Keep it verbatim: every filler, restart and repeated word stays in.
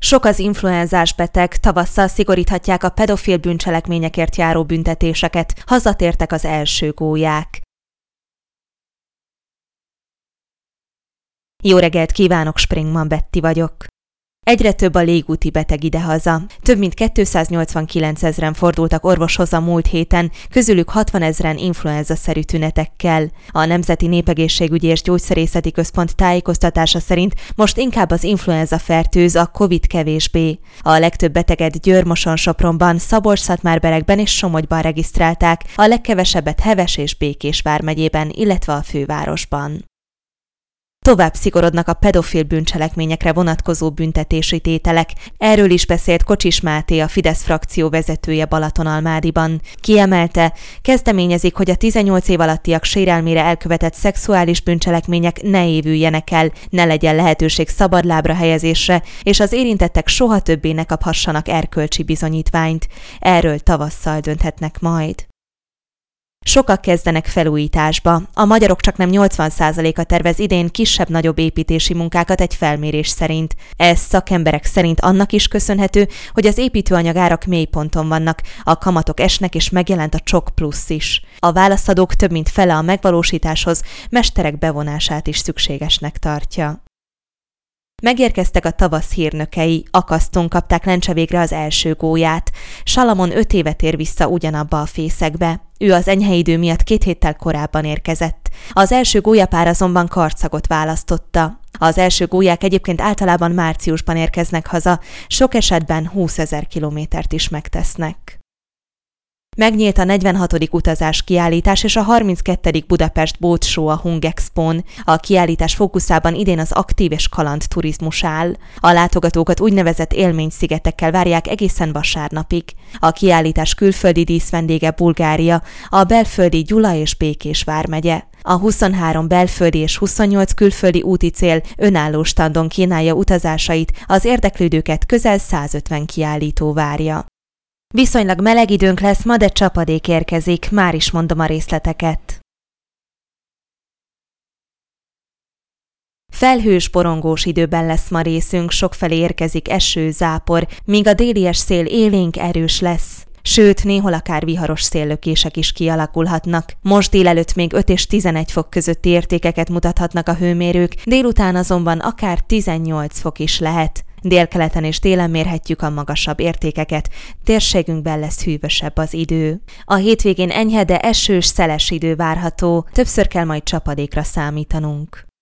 Sok az influenzás beteg, tavasszal szigoríthatják a pedofil bűncselekményekért járó büntetéseket, hazatértek az első gólyák. Jó reggelt kívánok, Springman Betty vagyok. Egyre több a légúti beteg idehaza. Több mint kétszáznyolcvankilenc ezren fordultak orvoshoz a múlt héten, közülük hatvanezren influenza-szerű tünetekkel. A Nemzeti Népegészségügyi és Gyógyszerészeti Központ tájékoztatása szerint most inkább az influenza fertőz, a Covid kevésbé. A legtöbb beteget Győr-Moson-Sopronban, Szabolcs-Szatmár-Berekben és Somogyban regisztrálták, a legkevesebbet Heves és Békés vármegyében, illetve a fővárosban. Tovább szigorodnak a pedofil bűncselekményekre vonatkozó büntetési tételek. Erről is beszélt Kocsis Máté, a Fidesz frakció vezetője Balatonalmádiban. Kiemelte, kezdeményezik, hogy a tizennyolc év alattiak sérelmére elkövetett szexuális bűncselekmények ne évüljenek el, ne legyen lehetőség szabadlábra helyezésre, és az érintettek soha többé ne kaphassanak erkölcsi bizonyítványt. Erről tavasszal dönthetnek majd. Sokak kezdenek felújításba. A magyarok csaknem nyolcvan százaléka tervez idén kisebb-nagyobb építési munkákat egy felmérés szerint. Ez szakemberek szerint annak is köszönhető, hogy az építőanyag árak mélyponton vannak, a kamatok esnek és megjelent a csok plusz is. A válaszadók több mint fele a megvalósításhoz mesterek bevonását is szükségesnek tartja. Megérkeztek a tavasz hírnökei, Akaszton kapták lencse végre az első gólyát. Salamon öt évet ér vissza ugyanabba a fészekbe. Ő az enyhe idő miatt két héttel korábban érkezett. Az első gólyapár azonban Karcagot választotta. Az első gólyák egyébként általában márciusban érkeznek haza, sok esetben húszezer kilométert is megtesznek. Megnyílt a negyvenhatodik utazás kiállítás és a harminckettedik Budapest Boat Show a Hungexpón. A kiállítás fókuszában idén az aktív és kaland turizmus áll. A látogatókat úgynevezett élményszigetekkel várják egészen vasárnapig. A kiállítás külföldi díszvendége Bulgária, a belföldi Gyula és Békés vármegye. A huszonhárom belföldi és huszonnyolc külföldi úti cél önálló standon kínálja utazásait, az érdeklődőket közel százötven kiállító várja. Viszonylag meleg időnk lesz ma, de csapadék érkezik, már is mondom a részleteket. Felhős, borongós időben lesz ma részünk, sokfelé érkezik eső, zápor, míg a délies szél élénk, erős lesz. Sőt, néhol akár viharos széllökések is kialakulhatnak. Most délelőtt még öt és tizenegy fok közötti értékeket mutathatnak a hőmérők, délután azonban akár tizennyolc fok is lehet. Délkeleten és télen mérhetjük a magasabb értékeket, térségünkben lesz hűvösebb az idő. A hétvégén enyhe, de esős, szeles idő várható, többször kell majd csapadékra számítanunk.